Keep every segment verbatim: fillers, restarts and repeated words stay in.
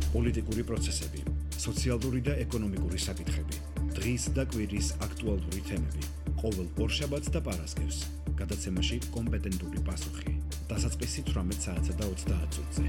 პოლიტიკური პროცესები, სოციალური და ეკონომიკური საკითხები, დღის და კვირის აქტუალური თემები, ყოველ ორშაბათს და პარასკევს, გადაცემაში კომპეტენტური პასუხი, დასაწყისი თვრამეტ საათსა და ოცდაათ წუთზე.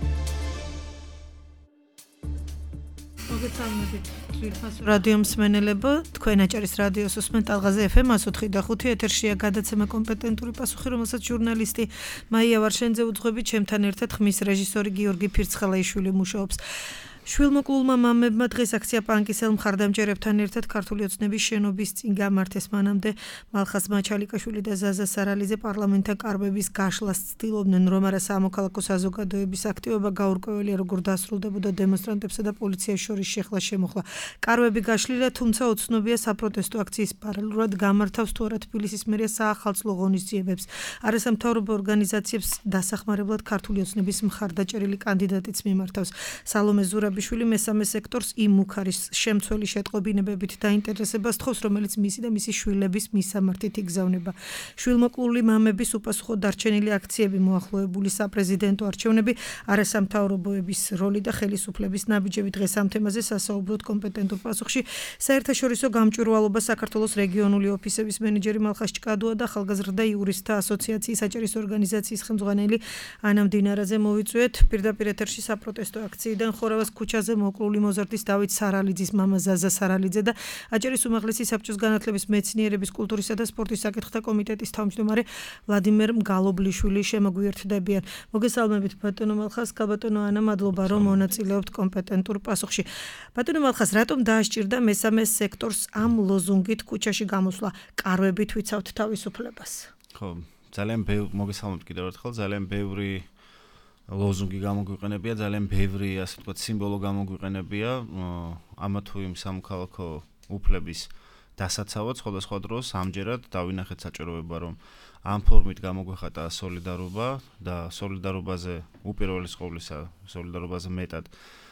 მოგესალმებით ძვირფასო რადიო მსმენელებო, თქვენ აჭარის რადიოს უსმენთ ალღაზე ეფ ემ εκατო ოთხი და ხუთი ეთერშია გადაცემა კომპეტენტური პასუხი, რომელსაც ჟურნალისტი მაია ვარშენძე უძღვებით, ჩემთან ერთად ხმის რეჟისორი გიორგი ფირცხალაიშვილი მუშაობს. შვილმოკლულმა მამებმა დღეს აქცია პანკისელ მხარდამჭერებთან ერთად ქართული ოცნების შენობის წინ გამართეს. მანამდე მალხაზ მაჩალიკაშვილი და ზაზა სარალიძე პარლამენტთან კარვების გაშლას ცდილობდნენ, რომ არა სამოქალაქო საზოგადოების აქტივობა გაურკვეველია, როგორ დასრულდებოდა დემონსტრანტებსა და პოლიციას შორის შეხლა-შემოხლა. კარვები გაშლილია, თუმცა უცნობია საპროტესტო აქციის პარალელურად გამართავს თუ არა თბილისის მერია საახალწლო ღონისძიებებს. არასამთავრობო ორგანიზაციებს დასახმარებლად ქართული ოცნების მხარდაჭერილი კანდიდატიც მიმართავს. სალომე ზურაბიშვილი მესამე სექტორს იმ უქარის შემცველი შეტყობინებებით დაინტერესებას თხოვს, რომელიც მისი და მისი შვილების მისამართით იგზავნება. შვილმოკლული მამების უპასუხო დარჩენილი აქციები, მოახლოებული საპრეზიდენტო არჩევნები, არასამთავრობოების როლი და ხელისუფლების ნაბიჯები. დღეს ამ თემაზე სასაუბროთ კომპეტენტურ პასუხში საერთაშორისო გამჭვირვალობა საქართველოს რეგიონული ოფისების მენეჯერი მალხაზ ჭკადუა და ახალგაზრდა იურისტთა ასოციაციის საჭერის ორგანიზაციის ხელმძღვანელი ანა მდინარაძე მოვიწვიეთ. პირდაპირ ეთერში საპროტესტო აქციიდან ხორავას ქუჩაზე მოკლული მოზარდის დავით სარალიძის მამა ზაზა სარალიძე და აჭარის უმაღლესი საბჭოს განათლების, მეცნიერების, კულტურისა და სპორტის საკითხთა კომიტეტის თავმჯდომარე ვლადიმერ მგალობლიშვილი შემოგვიერთდებიან. მოგესალმებით ბატონო მალხაზ, ბატონო ანა, მადლობა რომ მონაწილეობთ კომპეტენტურ პასუხში. ბატონო მალხაზ, რატომ დაასჭირდა მესამე სექტორს ამ ლოზუნგით ქუჩაში გამოსვლა? კარვებით ვიცავთ თავისუფლებას. ხო, ძალიან ბევრი მოგესალმებით კიდევ ერთხელ, ძალიან ბევრი ლოზუნგი გამოგვიყენებია, ძალიან ბევრი ასე ვთქვათ სიმბოლო გამოგვიყენებია ამა თუ იმ სამოქალაქო უფლების დასაცავად სხვადასხვა დროს. ამჯერად დავინახეთ საჭიროება, რომ ამ ფორმით გამოგვეხატა სოლიდარობა და სოლიდარობაზე უპირველეს ყოვლისა სოლიდარობაზე მეტად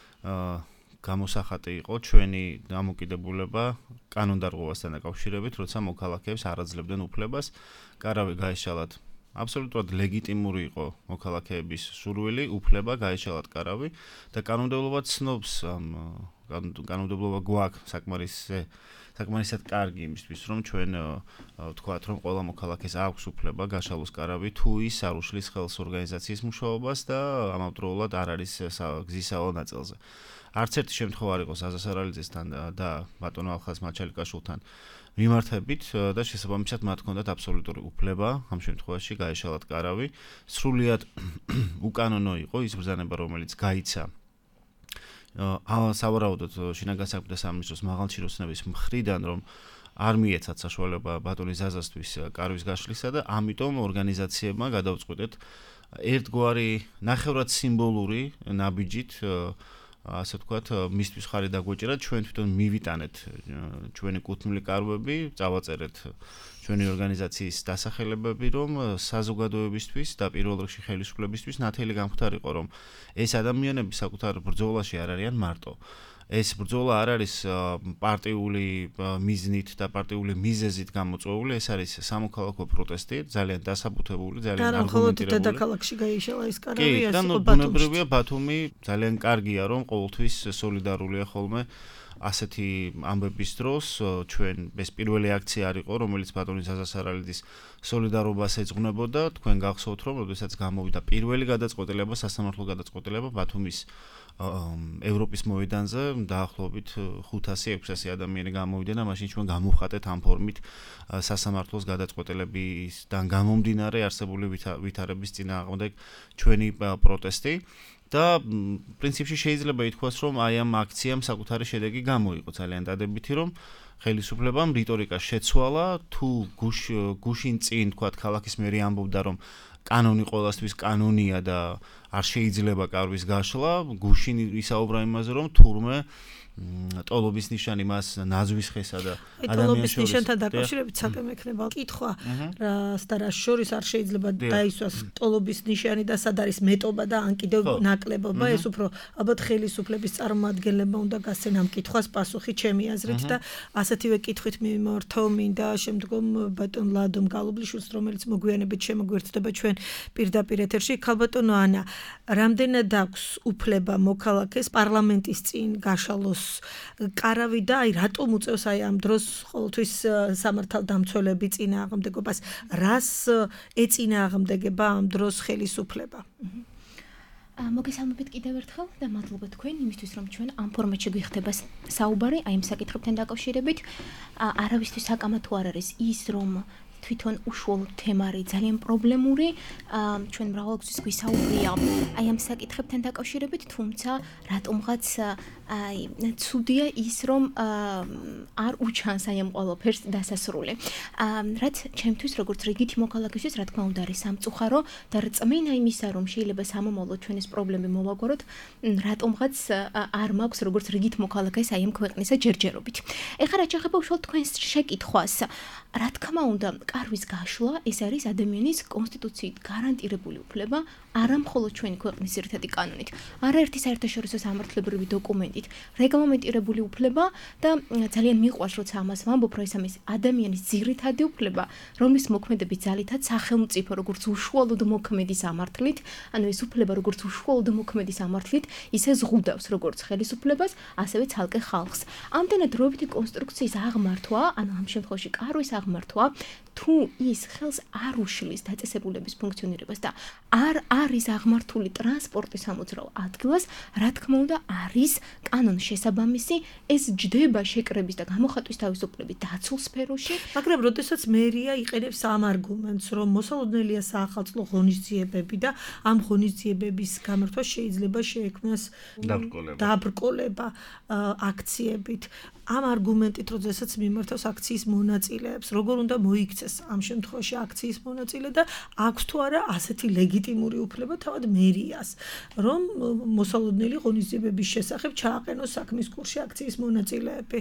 გამოსახატი იყო ჩვენი დამოკიდებულება კანონდარღვევასთან დაკავშირებით, როცა მოქალაქეებს არ აძლევდნენ უფლებას კარავი გაეშალათ. აბსოლუტურად ლეგიტიმური იყო მოქალაქეების სურვილი, უფლება გაეშალათ კარავი და კანონმდებლობა ცნობს ამ კანონმდებლობა გვაქვს საკმარისზე საკმარისად კარგი იმისთვის, რომ ჩვენ ვთქვათ, რომ ყველა მოქალაქეს აქვს უფლება გაშალოს კარავი, თუ ის არ უშლის ხელს ორგანიზაციის მუშაობას და ამავდროულად არ არის გზისაო ნაწილზე. არც ერთი შემთხვევა არ იყო ზაზა სარალიძესთან და ბატონო ალხაზ მაჩალიკაშვილთან მიმართებით და შესაბამისად მათ ჰქონდათ აბსოლუტური უფლება ამ შემთხვევაში გაეშალათ კარავი. სრულიად უკანონო იყო ის ბრძანება, რომელიც გაიცა სავარაუდოდ შინაგან საქმეთა სამინისტროს მაღალჩინოსნების მხრიდან, რომ არ მიეცათ საშუალება ბატონი ზაზასთვის კარვის გაშლისა და ამიტომ ორგანიზაციებმა გადავწყვიტეთ ერთგვარი ნახევრად სიმბოლური ნაბიჯით ასე ვთქვათ, მისთვის ხარი დაგვეჭირა, ჩვენ თვითონ მივიტანეთ ჩვენი კუთვნილი კარვები, წავაწერეთ ჩვენი ორგანიზაციის დასახელებები, რომ საზოგადოებისთვის და პირველ რიგში ხელისუფლებისთვის ნათელი გამختارიყო, რომ ეს ადამიანები საკუთარ ბრძოლაში არ არიან მარტო. ეს ბრძოლა არ არის პარტიული მიზნით და პარტიული მიზეზით გამოწვეული, ეს არის სამოქალაქო პროტესტი, ძალიან დასაბუთებული, ძალიან არგუმენტირებული. და დედაქალაქში გაიშალა ეს კარავი, ეს იყო ბუნებრივია ბათუმი, ძალიან კარგია, რომ ყოველთვის სოლიდარულია ხოლმე ასეთი ამბების დროს. ჩვენ ეს პირველი აქცია არ იყო, რომელიც ბატონი ზაზა სარალიძის სოლიდარობას ეძღვნებოდა. თქვენ გახსოვთ, რომ როდესაც გამოვიდა პირველი გადაწყვეტილება, სასამართლო გადაწყვეტილება ბათუმის ევროპის მოედანზე, დაახლოებით ხუთასი ექვსასი ადამიანი გამოვიდა და მაშინ ჩვენ გამოვხატეთ ამ ფორმით სასამართლოს გადაწყვეტილებისგან გამომდინარე არსებული ვითარების წინააღმდეგ ჩვენი პროტესტი. და პრინციპში შეიძლება ითქვას, რომ აი ამ აქციამ საკუთარი შედეგი გამოიყო ძალიან დადებითი, რომ ხელისუფლებამ რიტორიკა შეცვალა, თუ გუშინ წინ თქვათ ქალაქის მერი ამბობდა, რომ კანონი ყველასთვის კანონია და არ შეიძლება კარვის გაშლა, გუშინ ისაუბრა იმაზე, რომ თურმე ტოლობის ნიშანი მას ნაზვის ხესა და ადამიანის ტოლობის ნიშანთან დაკავშირებით საკმე ექნება კითხვა, რას და რას შორის არ შეიძლება დაისვას ტოლობის ნიშანი და სად არის მეტობა და ან კიდევ ნაკლებობა, ეს უფრო ალბათ ხელისუფლების წარმომადგენლებმა უნდა გასცენ ამ კითხვას პასუხი ჩემი აზრით და ასეთივე კითხვით მიმართო მინდა შემდგომ ბატონ ლადო მგალობლიშვილს, რომელიც მოგვიანებით შემოგვიერთდება ჩვენ პირდაპირ ეთერში. ქალბატონო ანა, რამდენად აქვს უფლება მოქალაქეს პარლამენტის წინ გაშალოს კარავი და აი რატომ უწევს აი ამ დროს ყოველთვის სამართალდამცველები წინააღმდეგობას, რას ეწინააღმდეგება ამ დროს ხელისუფლება? მოგესალმებით კიდევ ერთხელ და მადლობა თქვენ იმისთვის რომ ჩვენ ამ ფორმატში გვიხდება საუბარი აი ამ საკითხებთან დაკავშირებით. არავისთვის საკამათო არ არის ის რომ თვითონ უშუალო თემა არის ძალიან პრობლემური. ჩვენ მრავალგზის გვისაუბრია აი ამ საკითხებთან დაკავშირებით, თუმცა რატომღაც აი ცუდია ის რომ არ უჩანს აი ამ ყველაფერს დასასრული. რაც ჩემთვის როგორც რიგითი მოქალაქისთვის რა თქმა უნდა არის სამწუხარო და რწმენა იმისა რომ შეიძლება სამომავლოდ ჩვენ ეს პრობლემები მოვაგვაროთ, რატომღაც არ მაქვს როგორც რიგით მოქალაქეს აი ამ ქვეყნისა ჯერჯერობით. ეხლა რაც შეეხება უშუალოდ თქვენს შეკითხვას, რა თქმა უნდა კარვის გაშლა ეს არის ადამიანის კონსტიტუციით გარანტირებული უფლება, არა მხოლოდ ჩვენი ქვეყნის ერთადი კანონით, არაერთი საერთაშორისო სამართლებრივი დოკუმენტით რეგლამენტირებული უფლება და ძალიან მიყვარს როცა ამას ვამბობ, რომ ეს ამის ადამიანის ძირითადი უფლება, რომლის მოქმედების ძალითაც სახელმწიფო როგორც უშუალოდ მოქმედი სამართლით, ანუ ეს უფლება როგორც უშუალოდ მოქმედი სამართლით, ისე ზღუდავს როგორც ხელისუფლებას, ასევე ცალკე ხალხს. ამდენად დროებითი კონსტრუქციის აღმართვა, ანუ ამ შემთხვევაში კარვის აღმართვა თუ ის ხელს არ უშლის დაწესებულების ფუნქციონირებას და არ არის აღმართული ტრანსპორტის სამოძრაო ადგილას, რა თქმა უნდა არის კანონის შესაბამისი, ეს ჯდება შეკრების და გამოხატვის თავისუფლების დაცულ სფეროში, მაგრამ როდესაც მერია იყენებს ამ არგუმენტს, რომ მოსალოდნელია საახალწლო ღონისძიებები და ამ ღონისძიებების გამართვა შეიძლება შეექმნას დაბრკოლება აქციებით. ამ არგუმენტით, როდესაც მიმართავს აქციის მონაწილეებს, როგორ უნდა მოიქცეს ამ შემთხვევაში აქციის მონაწილე და აქვს თუ არა ასეთი ლეგიტიმური უფლება თავად მერიას, რომ მოსალოდნელი ღონისძიებების შესახებ ჩააყენოს საქმის კურსში აქციის მონაწილეები.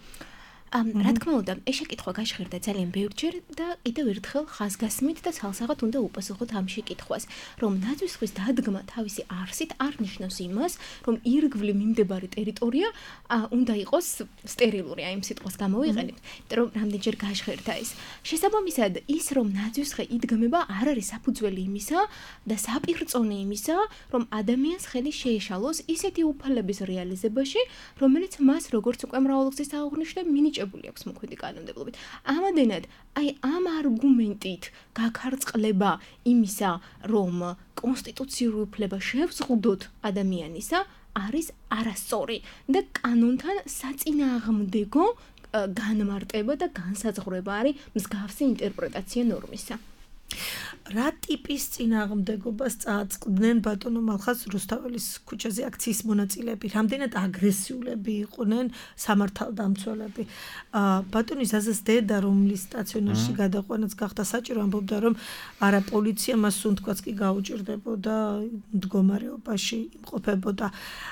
რა თქმა უნდა, ეს შეკითხვა გაჟღერდა ძალიან ბევრჯერ და კიდევ ერთხელ ხაზგასმით და ცალსაღად უნდა უპასუხოთ ამ შეკითხვას, რომ ნაძვისხვის დადგმა თავისი არსით არ ნიშნავს იმას, რომ ირგვლივ მიმდებარე ტერიტორია უნდა იყოს სტერილური, აი ამ სიტყვას გამოვიყენებთ, იმიტომ რომ რამდენჯერ გაჟღერდა ეს. შესაბამისად, ის რომ ნაძვისხე იდგმება არ არის საფუძველი იმისა და საპირწონე იმისა, რომ ადამიანს ხელი შეეშალოს ისეთი უფლების რეალიზებაში, რომელიც მას როგორც უკვე მრავალგზის აღნიშნე მინიჭებული აქვს მოქმედი კანონმდებლობით. ამადენად, აი ამ არგუმენტით გაქარწყლება იმისა, რომ კონსტიტუციური უფლება შევზღუდოთ ადამიანისა, არის არასწორი და კანონთან საწინააღმდეგო განმარტება და განსაზღვრება არის მსგავსი ინტერპრეტაცია ნორმისა. რა ტიპის წინააღმდეგობას წააწყდნენ ბატონო მალხაზ რუსთაველის ქუჩაზე აქციის მონაწილეები, რამდენად აგრესიულები იყვნენ სამართალდამცველები. ბატონი ზაზას დედა, რომლის სტაციონარში გადაყვანაც გახდა საჭირო, ამბობდა, რომ არა პოლიცია მას სუნთქვაც კი გაუჭირდებოდა, მდგომარეობაში იმყოფებოდა.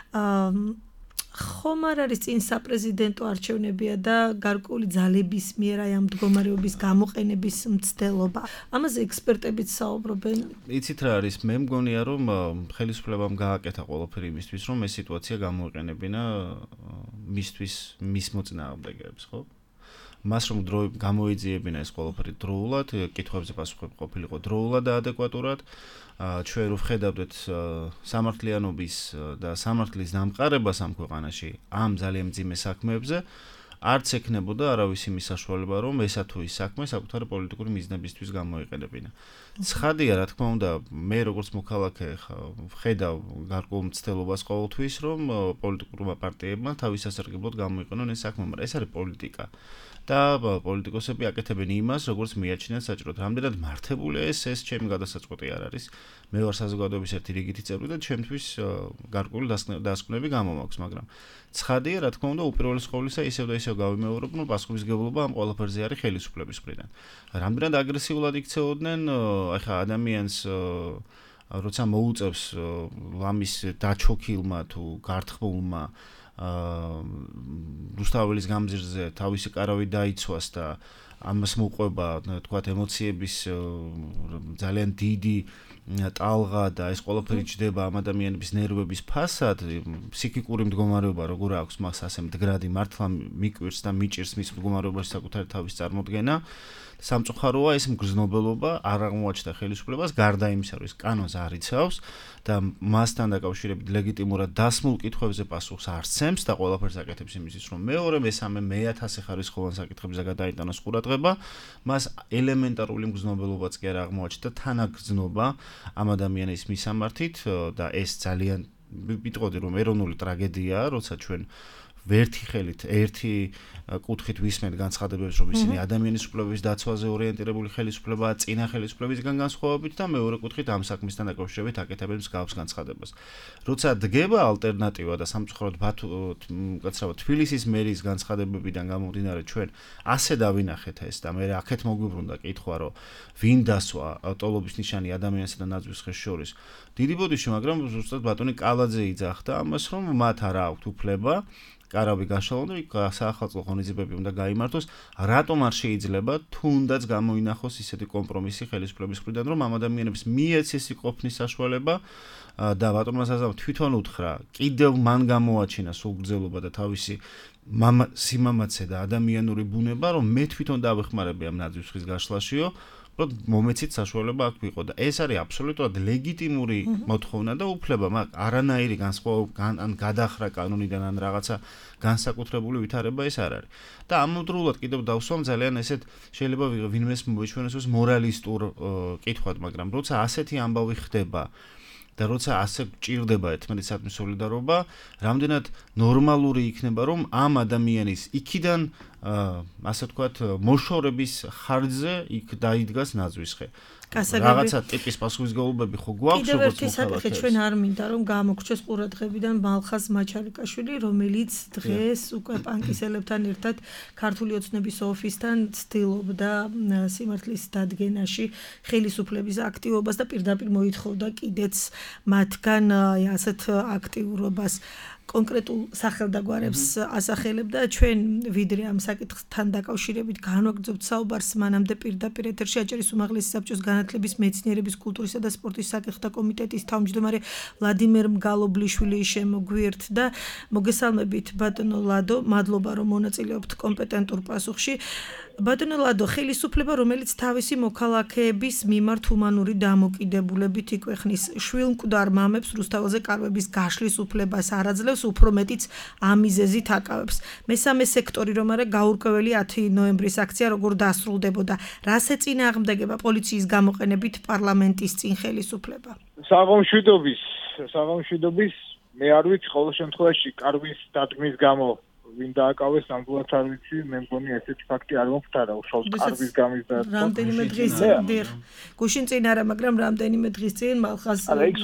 ხომ არ არის წინ საპრეზიდენტო არჩევნებია და გარკვეული ძალების მიერ აი ამ მდგომარეობის გამოყენების მცდელობა. ამაზე ექსპერტებიც საუბრობენ. იცით რა არის, მე მგონია რომ ხელისუფლებამ გააკეთა ყველაფერი იმისთვის, რომ ეს სიტუაცია გამოიყენებინა მისთვის, მის მოწინააღმდეგეებს, ხო? მას რომ დრო გამოიძიებინა ეს ყველაფერი დროულად, კითხვებზე პასუხები ყოფილიყო დროულად და ადეკვატურად. ჩვენ რო ვხედავდეთ სამართლიანობის და სამართლის დამყარებას ამ ქვეყანაში ამ ძალიან მძიმე საქმეებზე, არც ექნებოდა არავის იმის საშუალება, რომ ესა თუ ის საქმე საკუთარი პოლიტიკური მიზნებისთვის გამოიყენებინა. ცხადია, რა თქმა უნდა, მე როგორც მოქალაქე ვხედავ გარკვეულ მცდელობას ყოველთვის, რომ პოლიტიკურმა პარტიებმა თავის სასარგებლოდ გამოიყენონ ეს საქმე, მაგრამ ეს არის პოლიტიკა. და პოლიტიკოსები აკეთებენ იმას, როგორც მიაჩნიათ საჭიროდ. რამდენად მართებულია ეს, ეს ჩემი გადასაწყვეტი არ არის. მე ვარ საზოგადოების ერთი რიგითი წევრი და ჩემთვის გარკვეული დასკვნები გამომაქვს, მაგრამ ცხადია, რა თქმა უნდა, უპირველეს ყოვლისა ისევ და ისევ გავიმეორებ, რომ პასუხისმგებლობა ამ ყველაფერზე არის ხელისუფლების მხრიდან. რამდენად აგრესიულად იქცეოდნენ, ახლა ადამიანს როცა მოუწევს ლამის დაჩოქილმა თუ გართხმულმა რუსთაველის გამზირზე თავისი კარავი დაიცვას და ამას მოყვება, თქვათ, ემოციების ძალიან დიდი ტალღა და ეს ყველაფერი ჯდება ამ ადამიანების ნერვების ფასად, ფსიქიკური მდგომარეობა როგორ აქვს მას ასე მდგრადი მართლა მიკვირს და მიჭირს მის მდგომარეობაში საკუთარი თავის წარმოდგენა. სამწუხაროა ეს მგრძნობელობა არ აღმოაჩნდა ხელისუფლებას გარდა იმისა, რომ ეს კანონს არ იცავს და მასთან დაკავშირებით ლეგიტიმურად დასმულ კითხვებზე პასუხს არ სცემს და ყველაფერს აკეთებს იმისთვის, რომ მეორე, მესამე, მეათასე ხარისხოვან საკითხებზე გადაიტანოს ყურადღება, მას ელემენტარული მგრძნობელობაც კი არ აღმოაჩნდა თანაგრძნობა ამ ადამიანის მისამართით და ეს ძალიან ვიტყოდი, რომ ეროვნული ტრაგედიაა, როცა ჩვენ ვერთი ხელით, ერთი კუთხით ვისმენთ განცხადებებს, რომ ისინი ადამიანის უფლებების დაცვაზე ორიენტირებული ხელისუფლებაა, წინა ხელისუფლებისგან განსხვავებით და მეორე კუთხით ამ საქმისთან დაკავშირებით აკეთებენ მსგავს განცხადებას. როცა დგება ალტერნატივა და სამწუხაროდ კაცრავად თბილისის მერის განცხადებებიდან გამომდინარე ჩვენ ასე დავინახეთ ეს და მე აქეთ მოგვიბრუნდა კითხვა, რომ ვინ დასვა ტოლობის ნიშანი ადამიანსა და ნაძვის ხეს შორის. დიდი ბოდიში, მაგრამ ზუსტად ბატონი კალაძე იძახდა ამას, რომ მათ არ აქვთ უფლება კარავი გაშალონ და საახალწლო ღონისძიებები უნდა გაიმართოს, რატომ არ შეიძლება თუნდაც გამოინახოს ისეთი კომპრომისი ხელისუფლების მხრიდან, რომ ამ ადამიანებს მიეცეს ყოფნის საშუალება და ბატონმა საზამ თვითონ უთხრა, კიდევ მან გამოაჩინა სულგრძელობა და თავისი სიმამაცე და ადამიანური ბუნება, რომ მე თვითონ დავეხმარები ამ ნაძვის ხის გაშლაშიო, რომ მომეცით საშუალება აქ ვიყო და ეს არის აბსოლუტურად ლეგიტიმური მოთხოვნა და უფლება, მაგ არანაირი განსხვავება ან გადახრა კანონიდან ან რაღაცა განსაკუთრებული ვითარება ეს არ არის. და ამავდროულად კიდევ დავსვამ ძალიან ესეთ შეიძლება ვინმეს მოიჩვენოს მორალისტურ კითხვად, მაგრამ როცა ასეთი ამბავი ხდება და როცა ასე გჭირდება ერთმანეთსადმი სოლიდარობა, რამდენად ნორმალური იქნება, რომ ამ ადამიანის იქიდან ასე ვთქვათ, მოშორების ხარჯზე იქ დაიდგას ნაძვის ხე. რაღაცა ტიპის პასუხისმგებლობები ხო გვაქვს, როგორც მოხალხე. კიდევ ერთი საკითხი ჩვენ არ მინდა რომ გამოგრჩეს ყურადღებიდან მალხაზ მაჩარიკაშვილი, რომელიც დღეს უკვე პანკისელებთან ერთად ქართული ოცნების ოფისთან ცდილობდა სიმართლის დადგენაში ხელისუფლების აქტივობას და პირდაპირ მოითხოვდა კიდეც მათგან ასეთ აქტიურობას. კონკრეტულ სახელდაგვარებს ასახელებდა ჩვენ ვიდრე ამ საკითხთან დაკავშირებით განვაგრძობთ საუბარს მანამდე პირდაპირ ეთერში აჭარის უმაღლესი საბჭოს განათლების, მეცნიერების, კულტურისა და სპორტის საკითხთა კომიტეტის თავმჯდომარე ვლადიმერ მგალობლიშვილი შემოგვიერთდა. მოგესალმებით ბატონო ლადო, მადლობა რომ მონაწილეობთ კომპეტენტურ პასუხში. ბატონო ლადო, ხელისუფლება, რომელიც თავისი მოქალაქეების მიმართ ჰუმანური დამოკიდებულებით იკვეხნის შვილმკვდარ მამებს რუსთაველზე კარვების გაშლის უფლებას არ აძლევს, უფრო მეტიც ამიზეზით აკავებს. მესამე სექტორი რომ არა გაურკვეველი ათი ნოემბრის აქცია როგორ დასრულდებოდა, რას ეწინააღმდეგება პოლიციის გამოყენებით პარლამენტის წინ ხელისუფლება? საღამოშვიდობის, საღამოშვიდობის მე არ ვიცი ყოველ შემთხვევაში კარვის დადგმის გამო ვინ დააკავეს ნამდვილად არ ვიცი, მე მგონი ესეთი ფაქტი არ მომხდარა, უშუალოდ კარვის გამის და რამდენიმე დღის წინ გუშინ წინ არა, მაგრამ რამდენიმე დღის წინ მალხაზ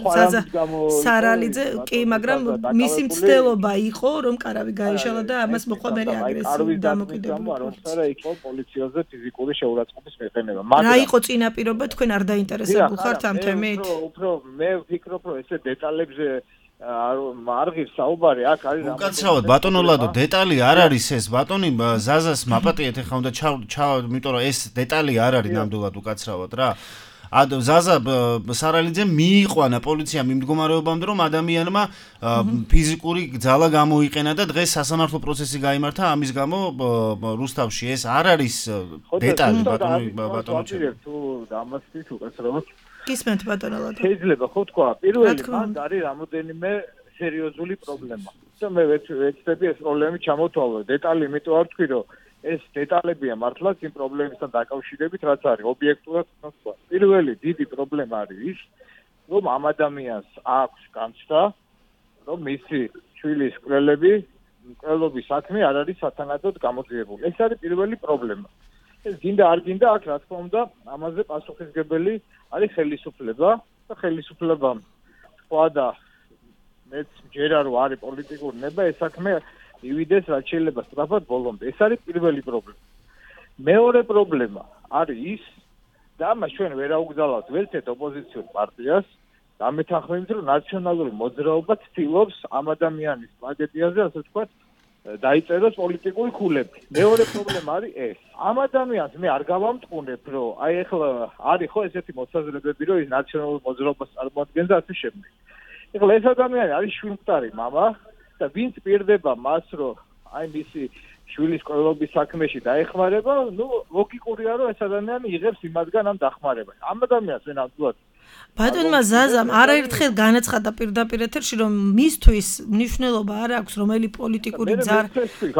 სარალიძე კი, მაგრამ მისი მცდელობა იყო, რომ კარავი გაეშალა და ამას მოყვა მერე აგრესიული დამოკიდებულება. არა, იყო პოლიციაზე ფიზიკური შეურაცხყოფის მიყენება. რა იყო წინაპირობა, თქვენ არ დაინტერესებულ ხართ ამ თემით? უფრო მე ვფიქრობ, რომ ესე დეტალებზე არ ღირს საუბარი, აქ არის რამე. უკაცრავად ბატონო ლადო, დეტალი არ არის ეს, ბატონი ზაზას მაპატიეთ ახლა უნდა ჩავა, იმიტომ რომ ეს დეტალი არ არის ნამდვილად უკაცრავად რა. ad ზაზა სარალიძემ მიიყვანა პოლიციამ იმ მდგომარეობამდე, რომ ადამიანმა ფიზიკური ძალა გამოიყენა და დღეს სასამართლო პროცესი გაიმართა ამის გამო რუსთავში. ეს არ არის დეტალი ბატონო ბატონო ჩემო. თუ ამასთვის უკაცრავად გისმენთ ბატონო ლადო. შეიძლება ხო თქვა, პირველი მანდ არის რამოდენიმე სერიოზული პრობლემა. და მე ვეცდები ეს პრობლემი ჩამოთვალო. დეტალი იმიტომ არ თქვი, რომ ეს დეტალებია მართლაც იმ პრობლემისთან დაკავშირებით, რაც არის ობიექტურად თქვა. პირველი დიდი პრობლემა არის ის, რომ ამ ადამიანს აქვს განცდა, რომ მისი შვილის კვლელები, კვლელობის საქმე არ არის სათანადოდ გამოძიებული. ეს არის პირველი პრობლემა. ეს გინდა არ გინდა, აქ რა თქმა უნდა, ამაზე პასუხისმგებელი არის ხელისუფლება და ხელისუფლებამ თქვა და მეც მჯერა რომ არის პოლიტიკური ნება, ეს საქმე ივიდეს რაც შეიძლება სწრაფად ბოლომდე. ეს არის პირველი პრობლემა. მეორე პრობლემა არის ის და ამას ჩვენ ვერ აუგზავნებთ ვერცერთ ოპოზიციურ პარტიას, დამეთანხმებით რომ ნაციონალური მოძრაობა ცდილობს ამ ადამიანის ტრაგედიაზე, ასე ვთქვათ, დაიწეროს პოლიტიკური ქულები. მეორე პრობლემა არის ეს. ამ ადამიანს მე არ გავამტყუნებ, რომ აი ეხლა არის ხო ესეთი მოსაზრებები, რომ ის ნაციონალურ მოძრაობას წარმოადგენს და ასე შემდეგ. ეხლა ეს ადამიანი არის შვილმკვდარი მამა და ვინც პირდება მას, რომ აი მისი შვილის ყოლობის საქმეში დაეხმარება, ნუ ლოგიკურია, რომ ეს ადამიანი იღებს იმათგან ამ დახმარებას. ამ ადამიანს ვინ ამბობ ბატონმა ზაზამ არაერთხელ განაცხადა პირდაპირ ეთერში, რომ მისთვის მნიშვნელობა არ აქვს რომელი პოლიტიკური ძარ.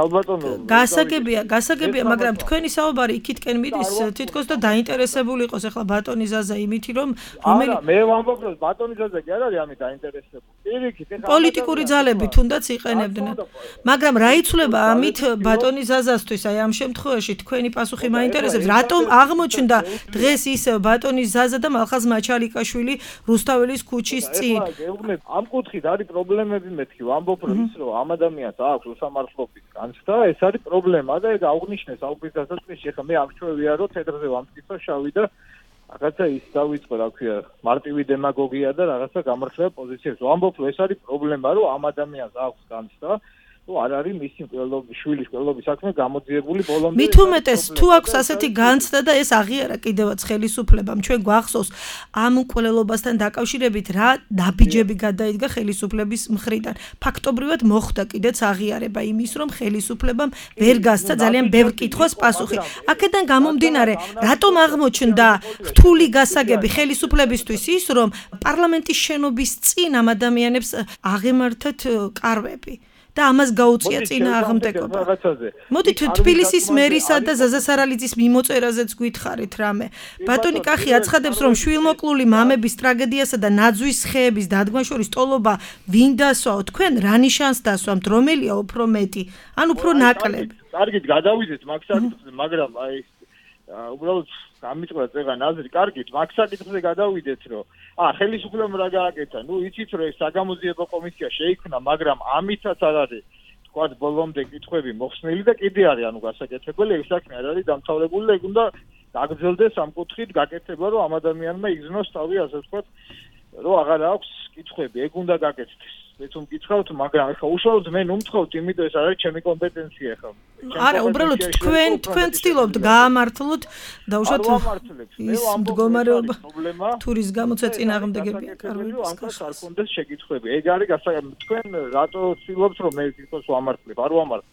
გასაგებია, გასაგებია, მაგრამ თქვენი საუბარი იქითკენ მიდის თითქოს და დაინტერესებული იყოს ახლა ბატონი ზაზა იმითი, რომ რომელი არა, მე ვამბობ, რომ ბატონი ზაზა კი არ არის ამით დაინტერესებული. პირიქით, ეხლა პოლიტიკური ძალები თუნდაც იყენებდნენ. მაგრამ რა იცვლება ამით ბატონი ზაზასთვის, აი ამ შემთხვევაში თქვენი პასუხი მაინტერესებს, რატომ აღმოჩნდა დღეს ის ბატონი ზაზა და მალხაზ მაჩალიკაშვილი რუსთაველის ქუჩის წინ. ამ კუთხით არის პრობლემები მეთქი, ვამბობ რომ ის რომ ამ ადამიანს აქვს უსამართლობის განცდა, ეს არის პრობლემა და ეგ აღნიშნეს აუგუსტის დასაწყისში. ახლა მე ამჩვევია რომ თეთრზე ვამტკიცო შავი და რაღაცა ის დავიწყო, რა ქვია, მარტივი დემაგოგია და რაღაცა გამართლება პოზიციებს. ვამბობ რომ ეს არის პრობლემა, რომ ამ ადამიანს აქვს განცდა. თუ არ არის მისი ყოლობის შვილის ყოლობის საქმე გამოძიებული ბოლომდე. მით უმეტეს თუ აქვს ასეთი განცდა და ეს აღიარა კიდევაც ხელისუფლებამ, ჩვენ გვახსოვს ამ ყოლობასთან დაკავშირებით რა დაბიჯები გადაიდგა ხელისუფლების მხრიდან. ფაქტობრივად მოხდა კიდეც აღიარება იმის, რომ ხელისუფლებამ ვერ გასცა ძალიან ბევრ კითხვას პასუხი. აქედან გამომდინარე, რატომ აღმოჩნდა რთული გასაგები ხელისუფლებისთვის ის, რომ პარლამენტის შენობის წინ ამ ადამიანებს აღემართათ კარვები. და ამას გაუწია წინააღმდეგობა. მოდით თბილისის მერისა და ზაზა სარალიძის მიმოწერაზეც გითხარით რამე. ბატონი კახი აცხადებს, რომ შვილმოკლული მამების ტრაგედიასა და ნაძვის ხეების დადგმა შორის ტოლობა ვინ დასვაო, თქვენ რა ნიშანს დასვამთ, რომელია უფრო მეტი, ან უფრო ნაკლები? კარგით გადავიდეთ მაგ საკითხზე, მაგრამ აი უბრალოდ გამიწვა წეგან აზრი, კარგით, მაგ საკითხზე გადავიდეთ, რომ აა ხელისუფლებამ რა გააკეთა? ნუ იცით რომ ეს საგამოძიებო კომისია შეიქმნა, მაგრამ ამითაც არ არის თქვა ბოლომდე კითხვები მოხსნილი და კიდე არის ანუ გასაკეთებელი, ეს საქმე არ არის დამთავრებული და ეგ უნდა გაგრძელდეს ამ კუთხით გაკეთება, რომ ამ ადამიანმა იგზნოს თავი, ასე ვთქვათ, რომ აღარ აქვს კითხვები, ეგ უნდა გაკეთდეს. მეც უმკითხავთ, მაგრამ ახლა უშუალოდ მე ნუმთხოვთ, იმიტომ ეს არის ჩემი კომპეტენცია ახლა. არა, უბრალოდ თქვენ თქვენ ცდილობთ გაამართლოთ და უშუალოდ ის მდგომარეობა თურის გამოც წინააღმდეგებია კარვების კაშას. არ კონდეს შეკითხვები. ეგ არის გასაგები. თქვენ რატო ცდილობთ რომ მე თვითონ ვამართლებ? არ ვამართლებ.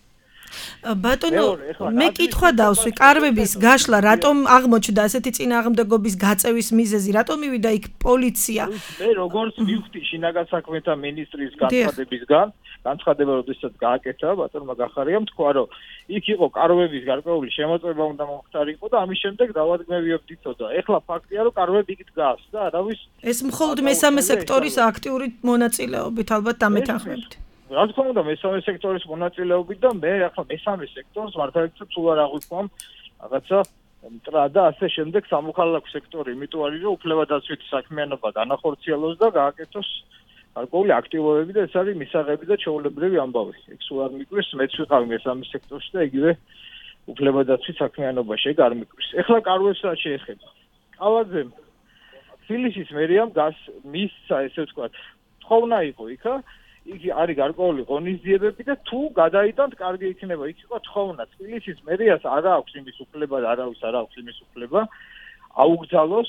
ბატონო, მე კითხვა დავსვი, კარვების გაშლა რატომ აღმოჩნდა ასეთი წინააღმდეგობის გაწევის მიზეზი, რატომ მივიდა იქ პოლიცია? მე როგორც მივხვდი შინაგან საქმეთა მინისტრის განცხადებისგან, განცხადება როდესაც გააკეთა ბატონმა გახარიამ, თქვა რომ იქ იყო კარვების გარკვეული შემოწმება უნდა მომხდარიყო და ამის შემდეგ დავადგმევიებდითო. ეხლა ფაქტია რომ კარვები იქ დგას და არავის ეს მხოლოდ მესამე სექტორის აქტიური მონაწილეობით ალბათ დამეთანხმებით. რა თქმა უნდა მესამე სექტორის მონაწილეობით და მე ახლა მესამე სექტორს მართალიცად სულ არ აღვიქვამ რაღაცა მტრა და ასე შემდეგ სამოქალაქო სექტორი, იმიტომ არის რომ უფლებადაცვითი საქმიანობა განახორციელოს და გააკეთოს გარკვეული აქტივობები და ეს არის მისაღები და ჩვეულებრივი ამბავი. ეგ სულ არ მიკვირს, მეც ვიყავი მესამე სექტორში და იგივე უფლებადაცვითი საქმიანობაში ეგ არ მიკვირს. ეხლა კარვებს რა შეეხება? ყავაძემ თბილისის მერიამ გას მისცა ესე ვთქვათ, თხოვნა იყო იქა იქ არის გარკვეული ღონისძიებები და თუ გადაიტანთ, კარგი იქნება. იქ იყო თხოვნა თბილისის მერიას არ აქვს იმის უფლება და არავის არ აქვს იმის უფლება აუგზავნოს,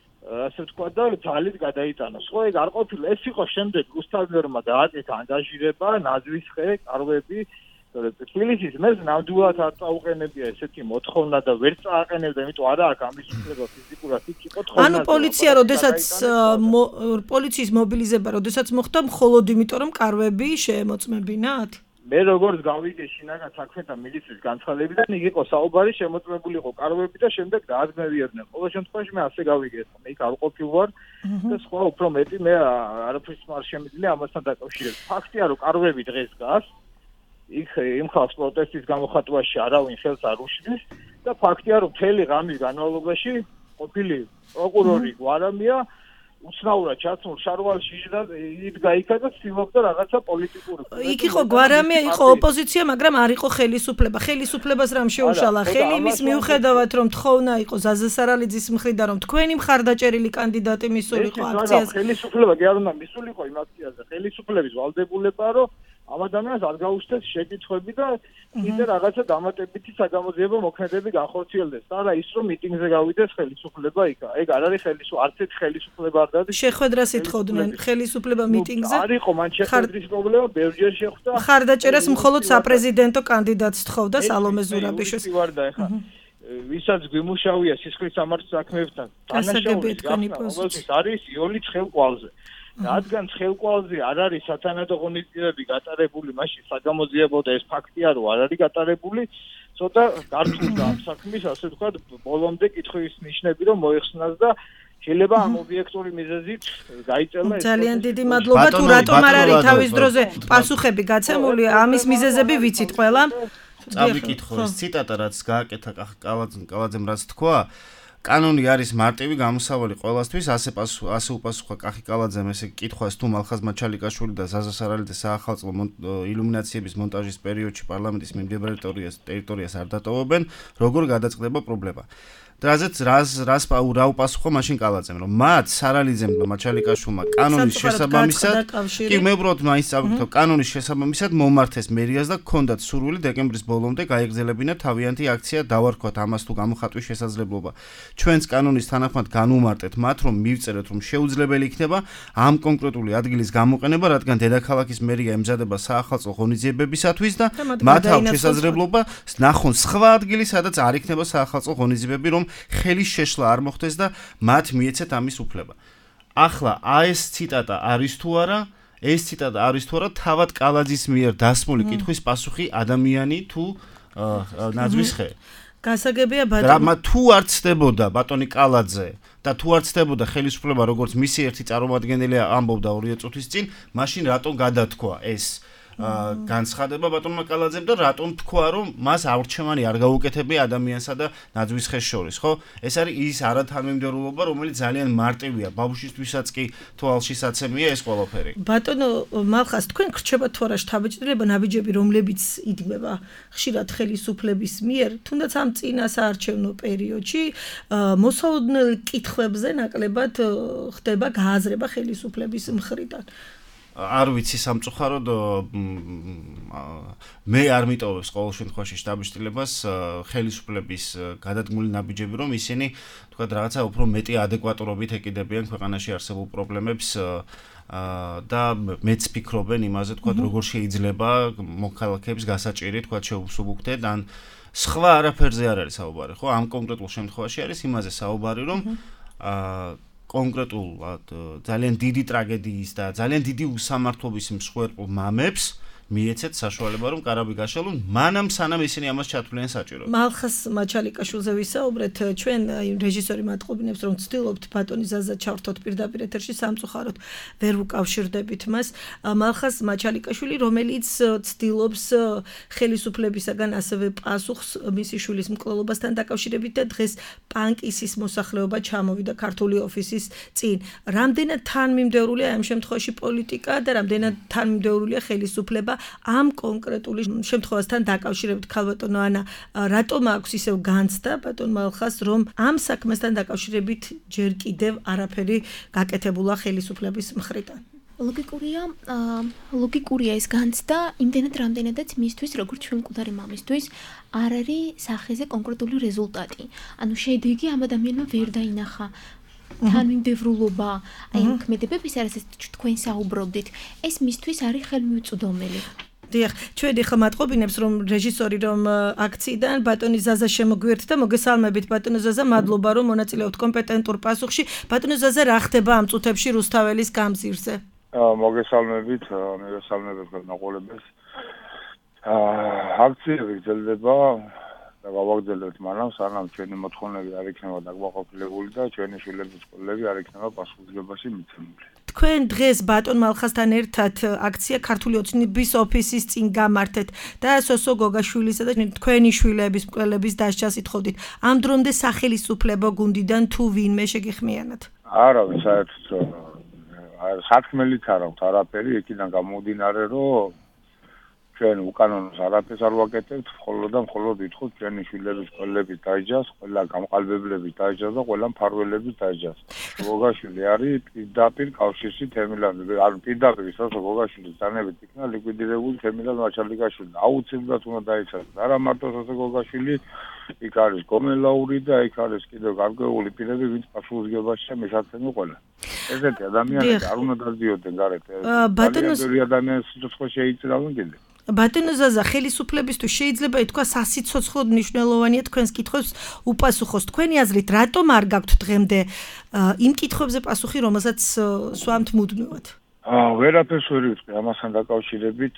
ასე ვთქვათ და ძალით გადაიტანოს. ხო, ეგ არ ყოფილა. ეს იყო შემდეგ რუსთავერმა დააკეთა ანგაჟირება, ნაძვის ხე, კარვები. თბილისის მერს ნამდვილად არ წაუყენებია ესეთი მოთხოვნა და ვერ წააყენებდა, იმიტომ არ აქვს ამის უფლება ფიზიკურად იქ იყო თხოვნა. ანუ პოლიცია, როდესაც პოლიციის მობილიზება, როდესაც მოხდა, მხოლოდ იმიტომ რომ კარვები შეემოწმებინათ? მე როგორც გავიგე შინაგან საქმეთა მინისტრის განცხადებიდან, იქ იყო საუბარი, შემოწმებული იყო კარვები და შემდეგ დაადგმევიებდნენ. ყოველ შემთხვევაში მე ასე გავიგე, მე იქ არ ყოფილ ვარ და სხვა უფრო მეტი მე არაფერს არ შემიძლია ამასთან დაკავშირებით. ფაქტია, რომ კარვები დღეს გას იქ იმ ხალხს პროტესტის გამოხატვაში არავინ ხელს არ უშლის და ფაქტია რომ მთელი ღამის განმავლობაში ყოფილი პროკურორი გვარამია უცნაურად ჩაცმულ შარვალში იდგა იქა და ცდილობდა რაღაცა პოლიტიკური. იქ იყო გვარამია, იყო ოპოზიცია, მაგრამ არ იყო ხელისუფლება. ხელისუფლებას რამ შეუშალა ხელი იმის მიუხედავად რომ თხოვნა იყო ზაზა სარალიძის მხრიდან რომ თქვენი მხარდაჭერილი კანდიდატი მისულიყო აქციაზე. ხელისუფლება კი არ უნდა მისულიყო იმ აქციაზე. ხელისუფლების ვალდებულებაა რომ ამ ადამიანს არ გაუჩნდეს შეკითხვები და კიდე რაღაცა დამატებითი საგამოძიებო მოქმედებები განხორციელდეს. და არა ის რომ მიტინგზე გავიდეს ხელისუფლება იქა. ეგ არ არის ხელისუფლება, არც ერთ ხელისუფლება არ დადის. შეხვედრას ითხოვდნენ ხელისუფლება მიტინგზე. არ იყო მან შეხვედრის პრობლემა, ბევრჯერ შეხვდა. მხარდაჭერას მხოლოდ საპრეზიდენტო კანდიდატს თხოვდა სალომე ზურაბიშვილს. ვისაც გვიმუშავია სისხლის სამართლის საქმეებთან დასაგებია თქვენი პოზიცია. არის იოლი ცხელყვალზე. რადგან ცხელყვალზე არ არის სათანადო ღონისძიებები გატარებული, მაშინ საგამოძიებო და ეს ფაქტია რომ არ არის გატარებული, ცოტა გართულდა ამ საქმის, ასე ვთქვათ, ბოლომდე კითხვის ნიშნები რომ მოიხსნას და შეიძლება ამ ობიექტური მიზეზით გაიწელა ეს. ძალიან დიდი მადლობა თუ რატომ არ არის თავის დროზე პასუხები გაცემული, ამის მიზეზები ვიცით ყველა. წავიკითხო ეს ციტატა რაც გააკეთა კალაძემ რაც თქვა, კანონი არის მარტივი გამოსავალი ყველასთვის, ასე პასუხ ასე უპასუხა კახი კალაძემ ესე კითხვას თუ მალხაზ მაჩალიკაშვილი და ზაზა სარალიძე საახალწლო ილუმინაციების მონტაჟის პერიოდში პარლამენტის მიმდებარე ტერიტორიას არ დატოვებენ, როგორ გადაწყდება პრობლემა. დრაზეც რას რას რა უპასუხო მაშინ კალაძემ რომ მათ სარალიძემ და მაჩალიკაშვილმა კანონის შესაბამისად კი მე უბრალოდ მაინც წავიკითხო კანონის შესაბამისად მომართეს მერიას და ჰქონდათ სურვილი დეკემბრის ბოლომდე გაეგზელებინა თავიანთი აქცია დავარქვათ ამას თუ გამოხატვის შესაძლებლობა. ჩვენს კანონის თანახმად განუმარტეთ მათ რომ მივწერეთ რომ შეუძლებელი იქნება ამ კონკრეტული ადგილის გამოყენება, რადგან დედაქალაქის მერია ემზადება საახალწლო ღონისძიებებისათვის და მათ აქვს შესაძლებლობა ნახონ სხვა ადგილი, სადაც არ იქნება საახალწლო ღონისძიებები, რომ ხელის შეშლა არ მოხდეს და მათ მიეცეთ ამის უფლება. ახლა ეს ციტატა არის თუ არა, ეს ციტატა არის თუ არა თავად კალაძის მიერ დასმული კითხვის პასუხი ადამიანი თუ ნაძვის ხე. გასაგებია ბატონო თუ არ ცდებოდა ბატონი კალაძე და თუ არ ცდებოდა ხელისუფლება როგორც მისი ერთი წარმომადგენელი ამბობდა ორი წუთის წინ, მაშინ რატომ გადათქვა ეს განცხადება ბატონმა კალაძემ და რატომ თქვა რომ მას აურჩევანი არ გაუკეთებია ადამიანსა და ნაძვის ხეს შორის, ხო? ეს არის ის არათანმიმდევრულობა, რომელიც ძალიან მარტივია, ბავშვისთვისაც კი თვალშისაცემია ეს ყველაფერი. ბატონო მალხაზ, თქვენ გრჩება თუ არა შთაბეჭდილება ნაბიჯები, რომლებიც იდგმება ხშირად ხელისუფლების მიერ, თუნდაც ამ წინა საარჩევნო პერიოდში, მოსაოდნელ კითხვებზე ნაკლებად ხდება გააზრება ხელისუფლების მხრიდან. არ ვიცი სამწუხაროდ მე არ მიტოვებს ყოველ შემთხვევაში შთაბეჭდილებას ხელისუფლების გადადგმული ნაბიჯები, რომ ისინი თქვა რაღაცა უფრო მეტი ადეკვატურობით ეკიდებიან ქვეყანაში არსებულ პრობლემებს და მეც ფიქრობენ იმაზე, თქვა როგორ შეიძლება მოქალაქეებს გასაჭირი თქვა შეუსუბუქდეთ ან სხვა არაფერზე არ არის საუბარი, ხო? ამ კონკრეტულ შემთხვევაში არის იმაზე საუბარი, რომ აა კონკრეტულად ძალიან დიდი ტრაგედიის და ძალიან დიდი უსამართლობის მსხვერპლ მამებს მიეცეთ საშუალება რომ კარაბი გაშალონ მანამ სანამ ისინი ამას ჩათვლიან საჭიროებს. მალხაზ მაჩალიკაშვილზე ვისაუბრეთ, ჩვენ რეჟისორი მატყობინებს რომ ვცდილობთ ბატონი ზაზა ჩავრთოთ პირდაპირ ეთერში, სამწუხაროდ ვერ ვუკავშირდებით მას. მალხაზ მაჩალიკაშვილი, რომელიც ცდილობს ხელისუფლებისაგან ასევე პასუხს მისი შვილის მკვლელობასთან დაკავშირებით და დღეს პანკისის მოსახლეობა ჩამოვიდა ქართული ოფისის წინ. რამდენად თანმიმდევრულია ამ შემთხვევაში პოლიტიკა და რამდენად თანმიმდევრულია ხელისუფლება ამ კონკრეტული შემთხვევასთან დაკავშირებით ქალბატონო ანა, რატომ აქვს ისევ განცდა ბატონ მალხაზს, რომ ამ საქმესთან დაკავშირებით ჯერ კიდევ არაფერი გაკეთებულა ხელისუფლების მხრიდან? ლოგიკურია, ლოგიკურია ეს განცდა, იმდენად რამდენადაც მისთვის, როგორც ჩვენ მკვდარი მამისთვის, არ არის სახეზე კონკრეტული რეზულტატი. ანუ შედეგი ამ ადამიანმა ვერ დაინახა. თანმიმდევრულობა, აი ამ ქმედებების არის თქვენ საუბრობდით, ეს მისთვის არის ხელმიუწვდომელი. დიახ, ჩვენ ახლა მატყობინებს რომ რეჟისორი რომ აქციიდან ბატონი ზაზა შემოგვიერთდა, მოგესალმებით ბატონო ზაზა, მადლობა რომ მონაწილეობთ კომპეტენტურ პასუხში. ბატონო ზაზა, რა ხდება ამ წუთებში რუსთაველის გამზირზე? მოგესალმებით, მოგესალმებით მოყოლებას. აქცია გრძელდება და გავაგრძელებთ, მაგრამ სანამ ჩვენი მოთხოვნები არ იქნება დაკმაყოფილებული და ჩვენი შვილების სკოლები არ იქნება პასუხისმგებაში მიცემული. თქვენ დღეს ბატონ მალხაზთან ერთად აქცია ქართული ოცნების ოფისის წინ გამართეთ და სოსო გოგაშვილისა და თქვენი შვილების მკვლელების დასჯას ითხოვდით. ამ დრომდე სახელისუფლებო გუნდიდან თუ ვინმე შეგიხმიანათ? არა, საერთოდ სათქმელით არ აქვს არაფერი, იქიდან გამომდინარე, რომ ჩვენ უკანონოს არაფერს არ ვაკეთებთ, მხოლოდ და მხოლოდ ვითხოვთ ჩვენი შვილების სკოლების დაიჯას, ყველა გამყალბებლების დაიჯას და ყველა მფარველების დაიჯას. გოგაშვილი არის პირდაპირ კავშირში თემილანზე, არ პირდაპირ ისაც გოგაშვილის დანებით იქნა ლიკვიდირებული თემილან მაჩალიკაშვილი. აუცილებლად უნდა დაიცავთ. არა მარტო სოხა გოგაშვილი, იქ არის გომელაური და იქ არის კიდევ გარკვეული პირები, ვინც პასუხისმგებაშია მისაცემი ყველა. ესეთი ადამიანები არ უნდა დადიოდნენ გარეთ. ბატონოს ადამიანის სიცოცხლე შეიცრავენ კიდე. ბატონო ზაზა, ხელისუფლებისთვის შეიძლება ითქვა სასიცოცხლოდ მნიშვნელოვანია თქვენს კითხვებს უპასუხოს. თქვენი აზრით, რატომ არ გაქვთ დღემდე იმ კითხვებზე პასუხი, რომელსაც სვამთ მუდმივად? აა, ვერაფერს ვერ ვიტყვი ამასთან დაკავშირებით,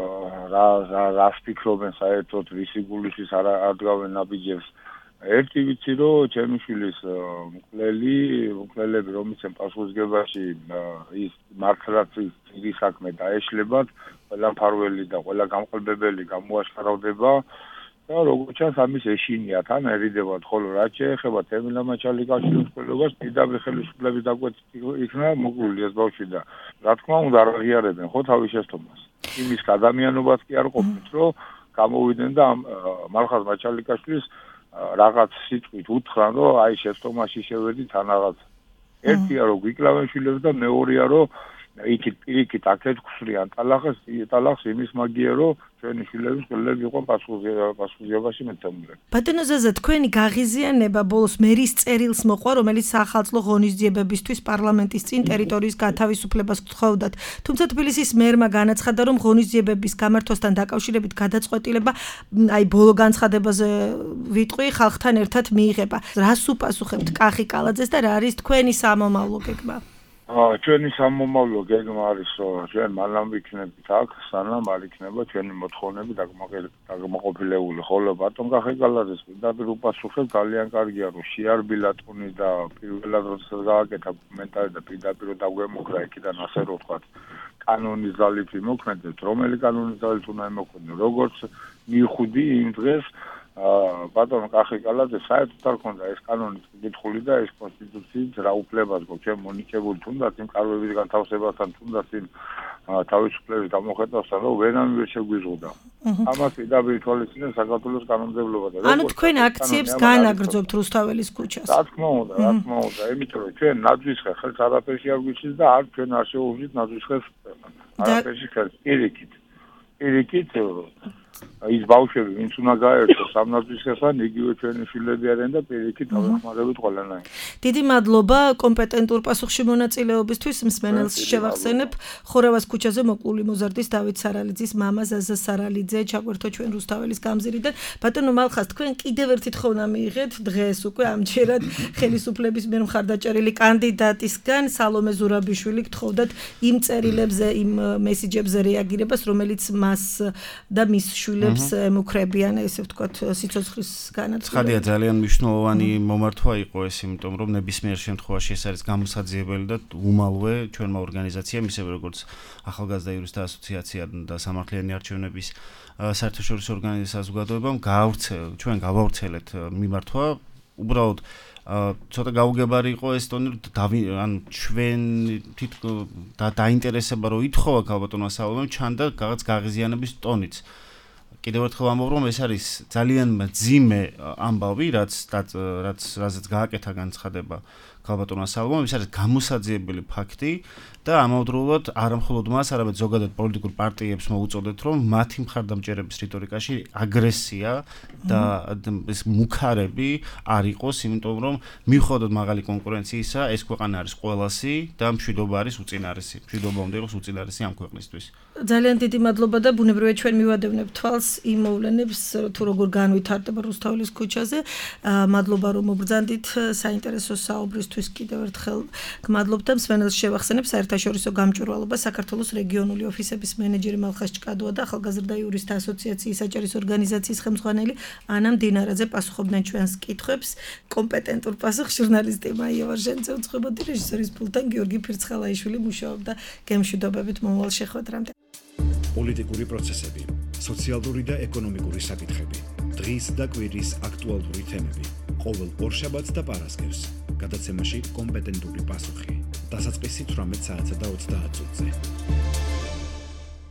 რა რას ფიქრობენ საერთოდ, რისი გულისთვის არ ადგავენ ნაბიჯებს. ერთი ვიცი, რომ ჩემი შვილის მკვლელი, მკვლელები, რომლის პასუხისმგებაში ის მართლაც იგი საქმე დაეშლებათ, ყველა მფარველი და ყველა გამყალბებელი გამოაშკარავდება და როგორც ჩანს ამის ეშინია თან ერიდებათ, ხოლო რაც შეეხება თემილა მაჩალიკაშვილის მკვლელობას, პირდაპირ ხელისუფლების დაკვეთით იქნა მოკლული ეს ბავშვი და რა თქმა უნდა არ აღიარებენ ხო თავის შეცდომას. იმის ადამიანობაც კი არ ყოფნის, რომ გამოვიდნენ და მალხაზ მაჩალიკაშვილის რაღაც სიტყვით უთხრან, რომ აი შეცდომაში შევედით ან რაღაც. ერთია რომ გვიკლავენ შვილებს და მეორეა რომ იქით პირიქით აქეთ გვსრიან ტალახს, ტალახს იმის მაგია რომ ჩვენი შვილების სკოლები იყო პასუხისმგებაში მეთემულები. ბატონო ზაზა, თქვენი გაღიზიანება ბოლოს მერის წერილს მოყვა, რომელიც სახალხო ღონისძიებებისთვის პარლამენტის წინ ტერიტორიის გათავისუფლებას გთხოვდათ. თუმცა თბილისის მერმა განაცხადა, რომ ღონისძიებების გამართვასთან დაკავშირებით გადაწყვეტილება, აი ბოლო განცხადებაზე ვიტყვი, ხალხთან ერთად მიიღება. რას უპასუხებთ კახი კალაძეს და რა არის თქვენი სამომავლო გეგმა? აა, ჩვენი სამომავლო გეგმა არის, რომ ჩვენ მალამ ვიქნებით აქ, სანამ არ იქნება ჩვენი მოთხოვნები დაკმაყოფილებული. ხოლო ბატონ კახი კალაძეს პირდაპირ უპასუხებ, ძალიან კარგია, რომ შეარბილა ტონი და პირველად როდესაც გააკეთა კომენტარი და პირდაპირ დაგვემოკრა იქიდან ასე რომ ვთქვათ, კანონის ძალით ვიმოქმედებთ, რომელი კანონის ძალით უნდა იმოქმედო, როგორც მივხვდი იმ დღეს აა ბატონ კახი კალაძე საერთოდ არ ქონდა ეს კანონის კითხული და ეს კონსტიტუციით რა უფლებას გვაქვს ჩვენ მონიჭებული თუნდაც იმ კარვების განთავსებასთან თუნდაც იმ თავისუფლების გამოხატვასთან რომ ვერამ ვერ შეგვიზღუდა. ამას პირდაპირ ითვალისწინებს საქართველოს კანონმდებლობა და ანუ თქვენ აქციებს განაგრძობთ რუსთაველის ქუჩას. რა თქმა უნდა, რა თქმა უნდა, იმიტომ რომ ჩვენ ნაძვის ხელს არაფერში არ გვიცის და არ ჩვენ არ შევუვით ნაძვის ხელს არაფერში ხელს პირიქით. პირიქით ის ბავშვები ვინც უნდა გაერთოს სამნაძვის ხელთან იგივე ჩვენი შვილები არიან და პირიქით დავეხმარებით ყველანაირად. დიდი მადლობა კომპეტენტურ პასუხში მონაწილეობისთვის. მსმენელს შევახსენებ, ხორავას ქუჩაზე მოკლული მოზარდის დავით სარალიძის მამა ზაზა სარალიძე ჩაგვერთო ჩვენ რუსთაველის გამზირიდან. ბატონო მალხაზ, თქვენ კიდევ ერთი თხოვნა მიიღეთ დღეს უკვე ამჯერად ხელისუფლების მიერ მხარდაჭერილი კანდიდატისგან სალომე ზურაბიშვილი გთხოვდათ იმ წერილებზე, იმ მესიჯებზე რეაგირებას, რომელიც მას და მის შვილებს ემუქრებიან, ესე ვთქვათ, სიცოცხლის განაცხადება. ცხადია, ძალიან მნიშვნელოვანი მომართვა იყო ეს, იმიტომ რომ ნებისმიერ შემთხვევაში ეს არის გამოსაძიებელი და უმალვე ჩვენმა ორგანიზაციამ, ისევე როგორც ახალგაზრდა იურისტთა ასოციაცია და სამართლიანი არჩევნების საერთაშორისო ორგანიზაციის საზოგადოებამ გაავრცელეთ, ჩვენ გავავრცელეთ მიმართვა, უბრალოდ ცოტა გაუგებარი იყო ეს ტონი, ან ჩვენ თვითონ დაინტერესება რომ ითხოვა ქალბატონმა სალომემ, ჩანდა რაღაც გაღიზიანების ტონიც. კიდევ ერთხელ ამბობ, რომ ეს არის ძალიან მძიმე ამბავი, რაც რაც რაზეც გააკეთა განცხადება ქალბატონმა სალომემ, ეს არის გამოსაძიებელი ფაქტი და ამავდროულად არამხოლოდ მას, არამედ ზოგადად პოლიტიკურ პარტიებს მოუწოდეთ, რომ მათი მხარდამჭერების რიტორიკაში აგრესია და ეს მუქარები არ იყოს, იმიტომ რომ მივხვდეთ მაღალი კონკურენციისა, ეს ქვეყანა არის ყველასი და მშვიდობა არის უწინარესი. მშვიდობა უნდა იყოს უწინარესი ამ ქვეყნისთვის. ძალიან დიდი მადლობა და ბუნებრივია ჩვენ მივადევნებთ თვალს იმ მოვლენებს, თუ როგორ განვითარდება რუსთაველის ქუჩაზე. მადლობა რომ მობრძანდით საინტერესო საუბრისთვის კიდევ ერთხელ გმადლობთ და მსმენელს შევახსენებ საერთაშორისო გამჭვირვალობა საქართველოს რეგიონული ოფისების მენეჯერი მალხაზ ჭკადოა და ახალგაზრდა იურისტთა ასოციაციის საჭირო ორგანიზაციის ხელმძღვანელი ანა მდინარაძე პასუხობდნენ ჩვენს კითხვებს. კომპეტენტურ პასუხს ჟურნალისტი მაია ვარშენცე უძღვებოდი, რეჟისორის პულტთან გიორგი ფირცხალაიშვილი მუშაობდა. გემშვიდობებით მომავალ შეხვედრამდე. პოლიტიკური პროცესები, სოციალური და ეკონომიკური საკითხები, დღის და კვირის აქტუალური თემები, ყოველ ორშაბათს და პარასკევს, გადაცემაში კომპეტენტური პასუხი. დასაწყისი თვრამეტ საათსა და ოცდაათ წუთზე.